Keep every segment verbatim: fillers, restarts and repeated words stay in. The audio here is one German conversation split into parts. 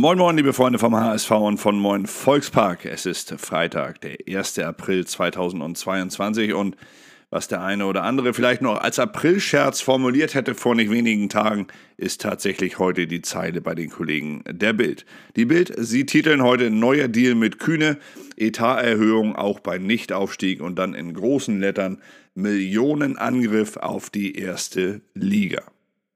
Moin Moin, liebe Freunde vom H S V und von Moin Volkspark. Es ist Freitag, der erster April zweitausendzweiundzwanzig und was der eine oder andere vielleicht noch als Aprilscherz formuliert hätte vor nicht wenigen Tagen, ist tatsächlich heute die Zeile bei den Kollegen der Bild. Die Bild, sie titeln heute neuer Deal mit Kühne, Etaterhöhung auch bei Nichtaufstieg und dann in großen Lettern Millionenangriff auf die erste Liga.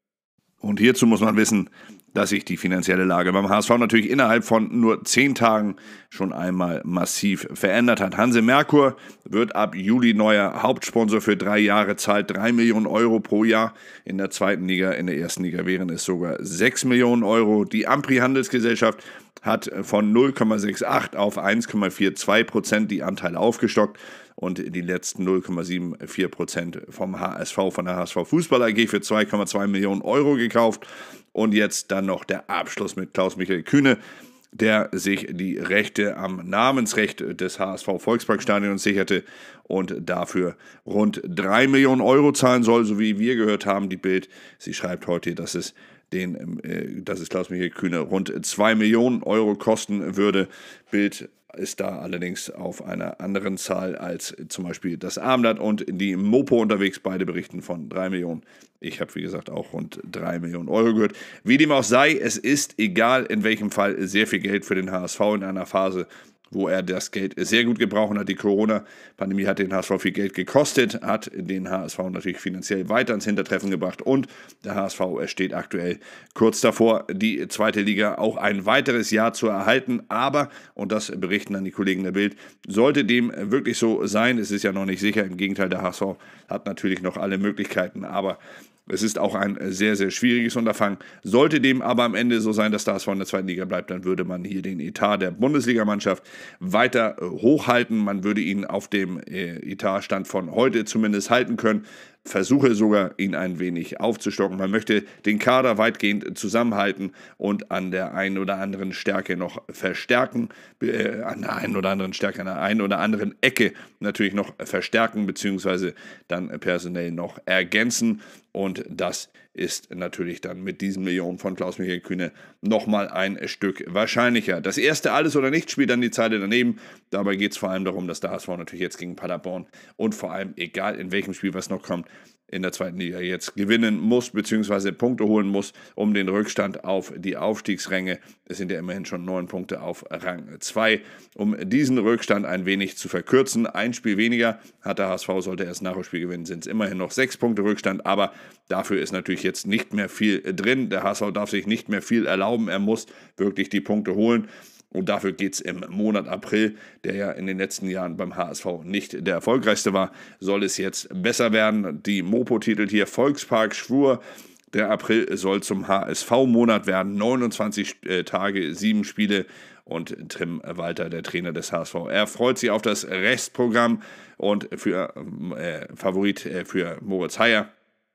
Und hierzu muss man wissen, dass sich die finanzielle Lage beim H S V natürlich innerhalb von nur zehn Tagen schon einmal massiv verändert hat. Hanse Merkur wird ab Juli neuer Hauptsponsor für drei Jahre, zahlt drei Millionen Euro pro Jahr. In der zweiten Liga, in der ersten Liga wären es sogar sechs Millionen Euro. Die Ampri Handelsgesellschaft hat von null Komma achtundsechzig auf eins Komma zweiundvierzig Prozent die Anteile aufgestockt und die letzten null Komma vierundsiebzig Prozent vom H S V, von der H S V Fußball A G für zwei Komma zwei Millionen Euro gekauft. Und jetzt dann noch der Abschluss mit Klaus-Michael Kühne, der sich die Rechte am Namensrecht des H S V Volksparkstadions sicherte und dafür rund drei Millionen Euro zahlen soll, so wie wir gehört haben. Die Bild, sie schreibt heute, dass es den, äh, dass es Klaus-Michael Kühne rund zwei Millionen Euro kosten würde. Bild ist da allerdings auf einer anderen Zahl als zum Beispiel das Abendblatt und die Mopo unterwegs. Beide berichten von drei Millionen. Ich habe, wie gesagt, auch rund drei Millionen Euro gehört. Wie dem auch sei, es ist, egal in welchem Fall, sehr viel Geld für den H S V in einer Phase, wo er das Geld sehr gut gebrauchen hat. Die Corona-Pandemie hat den H S V viel Geld gekostet, hat den H S V natürlich finanziell weiter ins Hintertreffen gebracht und der H S V steht aktuell kurz davor, die zweite Liga auch ein weiteres Jahr zu erhalten. Aber, und das berichten dann die Kollegen der Bild, sollte dem wirklich so sein, es ist ja noch nicht sicher, im Gegenteil, der H S V hat natürlich noch alle Möglichkeiten, aber es ist auch ein sehr, sehr schwieriges Unterfangen. Sollte dem aber am Ende so sein, dass der H S V in der zweiten Liga bleibt, dann würde man hier den Etat der Bundesligamannschaft weiter hochhalten. Man würde ihn auf dem Etatstand von heute zumindest halten können. Versuche sogar, ihn ein wenig aufzustocken. Man möchte den Kader weitgehend zusammenhalten und an der einen oder anderen Stärke noch verstärken, äh, an der einen oder anderen Stärke, an der einen oder anderen Ecke natürlich noch verstärken, beziehungsweise dann personell noch ergänzen. Und das ist natürlich dann mit diesen Millionen von Klaus-Michael Kühne nochmal ein Stück wahrscheinlicher. Das erste Alles oder Nichts spielt dann die Zeile daneben. Dabei geht es vor allem darum, dass der H S V natürlich jetzt gegen Paderborn und vor allem, egal in welchem Spiel was noch kommt, in der zweiten Liga jetzt gewinnen muss, beziehungsweise Punkte holen muss, um den Rückstand auf die Aufstiegsränge, es sind ja immerhin schon neun Punkte auf Rang zwei, um diesen Rückstand ein wenig zu verkürzen. Ein Spiel weniger hat der H S V, sollte er das Nachholspiel gewinnen, sind es immerhin noch sechs Punkte Rückstand, aber dafür ist natürlich jetzt nicht mehr viel drin. Der H S V darf sich nicht mehr viel erlauben, er muss wirklich die Punkte holen. Und dafür geht es im Monat April, der ja in den letzten Jahren beim H S V nicht der erfolgreichste war, soll es jetzt besser werden. Die Mopo titelt hier Volkspark schwur, der April soll zum H S V-Monat werden. neunundzwanzig äh, Tage, sieben Spiele und Tim Walter, der Trainer des H S V. Er freut sich auf das Restprogramm und für äh, Favorit äh, für Moritz Heyer,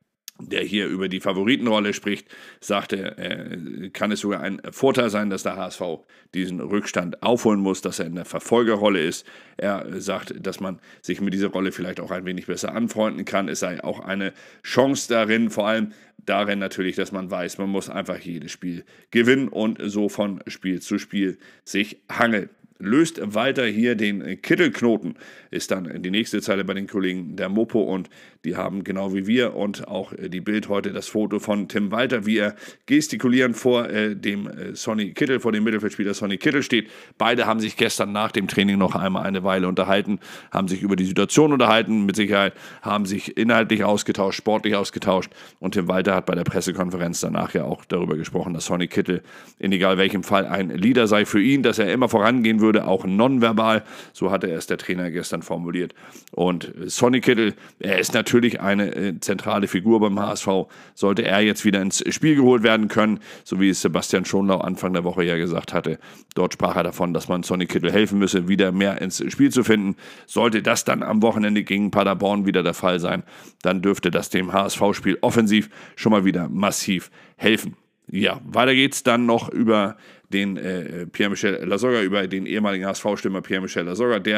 der hier über die Favoritenrolle spricht, sagte, äh, kann es sogar ein Vorteil sein, dass der H S V diesen Rückstand aufholen muss, dass er in der Verfolgerrolle ist. Er sagt, dass man sich mit dieser Rolle vielleicht auch ein wenig besser anfreunden kann. Es sei auch eine Chance darin, vor allem darin natürlich, dass man weiß, man muss einfach jedes Spiel gewinnen und so von Spiel zu Spiel sich hangeln. Löst Walter hier den Kittelknoten, ist dann die nächste Zeile bei den Kollegen der Mopo und die haben genau wie wir und auch die Bild heute das Foto von Tim Walter, wie er gestikulierend vor äh, dem äh, Sonny Kittel, vor dem Mittelfeldspieler Sonny Kittel steht. Beide haben sich gestern nach dem Training noch einmal eine Weile unterhalten, haben sich über die Situation unterhalten, mit Sicherheit haben sich inhaltlich ausgetauscht, sportlich ausgetauscht und Tim Walter hat bei der Pressekonferenz danach ja auch darüber gesprochen, dass Sonny Kittel in egal welchem Fall ein Leader sei für ihn, dass er immer vorangehen würde, auch nonverbal, so hatte er es der Trainer gestern formuliert. Und Sonny Kittel, er ist natürlich eine äh, zentrale Figur beim H S V, sollte er jetzt wieder ins Spiel geholt werden können, so wie es Sebastian Schonlau Anfang der Woche ja gesagt hatte. Dort sprach er davon, dass man Sonny Kittel helfen müsse, wieder mehr ins Spiel zu finden. Sollte das dann am Wochenende gegen Paderborn wieder der Fall sein, dann dürfte das dem H S V-Spiel offensiv schon mal wieder massiv helfen. Ja, weiter geht's dann noch über den äh, Pierre-Michel Lasogga, über den ehemaligen H S V-Stürmer Pierre-Michel Lasogga, der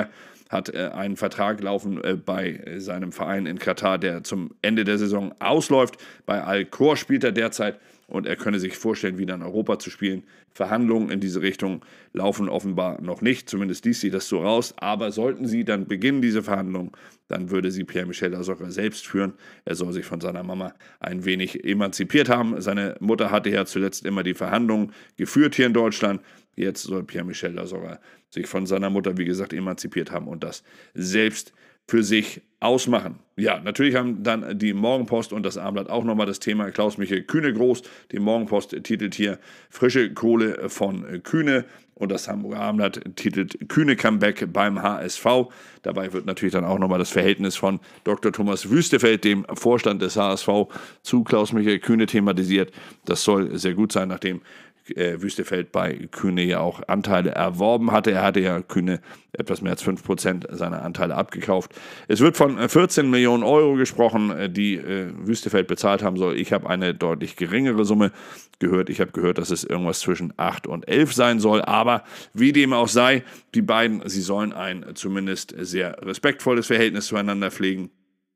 hat äh, einen Vertrag laufen äh, bei seinem Verein in Katar, der zum Ende der Saison ausläuft. Bei Al-Khor spielt er derzeit und er könne sich vorstellen, wieder in Europa zu spielen. Verhandlungen in diese Richtung laufen offenbar noch nicht, zumindest liest sie das so raus. Aber sollten sie dann beginnen, diese Verhandlungen, dann würde sie Pierre-Michel Lasogga selbst führen. Er soll sich von seiner Mama ein wenig emanzipiert haben. Seine Mutter hatte ja zuletzt immer die Verhandlungen geführt hier in Deutschland. Jetzt soll Pierre-Michel Lasogga sich von seiner Mutter, wie gesagt, emanzipiert haben und das selbst für sich ausmachen. Ja, natürlich haben dann die Morgenpost und das Abendblatt auch nochmal das Thema Klaus-Michael Kühne groß. Die Morgenpost titelt hier frische Kohle von Kühne und das Hamburger Abendblatt titelt Kühne Comeback beim H S V. Dabei wird natürlich dann auch nochmal das Verhältnis von Doktor Thomas Wüstefeld, dem Vorstand des H S V, zu Klaus-Michael Kühne thematisiert. Das soll sehr gut sein, nachdem Äh, Wüstefeld bei Kühne ja auch Anteile erworben hatte. Er hatte ja Kühne etwas mehr als fünf Prozent seiner Anteile abgekauft. Es wird von vierzehn Millionen Euro gesprochen, die äh, Wüstefeld bezahlt haben soll. Ich habe eine deutlich geringere Summe gehört. Ich habe gehört, dass es irgendwas zwischen acht und elf sein soll. Aber wie dem auch sei, die beiden, sie sollen ein zumindest sehr respektvolles Verhältnis zueinander pflegen.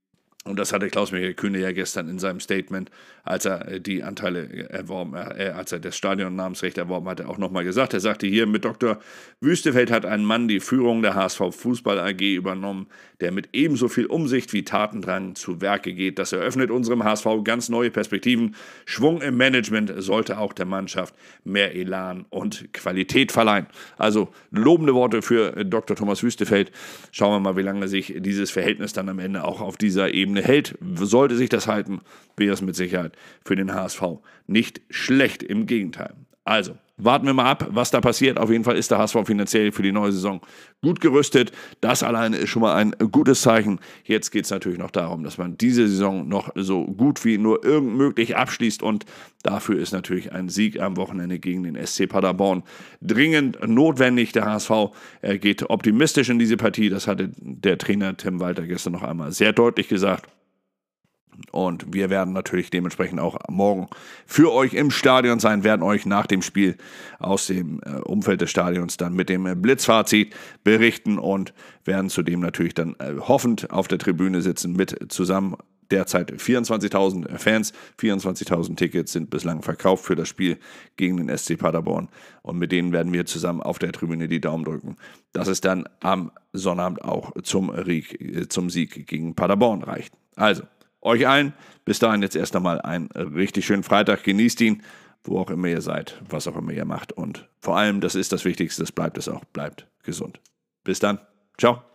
Und das hatte Klaus-Michael Kühne ja gestern in seinem Statement, als er die Anteile erworben, äh, als er das Stadionnamensrecht erworben hatte, auch nochmal gesagt. Er sagte hier, mit Doktor Wüstefeld hat ein Mann die Führung der H S V Fußball A G übernommen, der mit ebenso viel Umsicht wie Tatendrang zu Werke geht. Das eröffnet unserem H S V ganz neue Perspektiven. Schwung im Management sollte auch der Mannschaft mehr Elan und Qualität verleihen. Also lobende Worte für Doktor Thomas Wüstefeld. Schauen wir mal, wie lange sich dieses Verhältnis dann am Ende auch auf dieser Ebene hält. Sollte sich das halten, wäre es mit Sicherheit für den H S V nicht schlecht, im Gegenteil. Also, warten wir mal ab, was da passiert. Auf jeden Fall ist der H S V finanziell für die neue Saison gut gerüstet. Das alleine ist schon mal ein gutes Zeichen. Jetzt geht es natürlich noch darum, dass man diese Saison noch so gut wie nur irgend möglich abschließt und dafür ist natürlich ein Sieg am Wochenende gegen den S C Paderborn dringend notwendig. Der H S V er geht optimistisch in diese Partie. Das hatte der Trainer Tim Walter gestern noch einmal sehr deutlich gesagt. Und wir werden natürlich dementsprechend auch morgen für euch im Stadion sein, werden euch nach dem Spiel aus dem äh, Umfeld des Stadions dann mit dem äh, Blitzfazit berichten und werden zudem natürlich dann äh, hoffend auf der Tribüne sitzen mit zusammen derzeit vierundzwanzigtausend Fans. vierundzwanzigtausend Tickets sind bislang verkauft für das Spiel gegen den S C Paderborn und mit denen werden wir zusammen auf der Tribüne die Daumen drücken, dass es dann am Sonnabend auch zum, Rieg, zum Sieg gegen Paderborn reicht. Also, euch allen, bis dahin jetzt erst einmal einen richtig schönen Freitag. Genießt ihn, wo auch immer ihr seid, was auch immer ihr macht. Und vor allem, das ist das Wichtigste, das bleibt es auch, bleibt gesund. Bis dann. Ciao.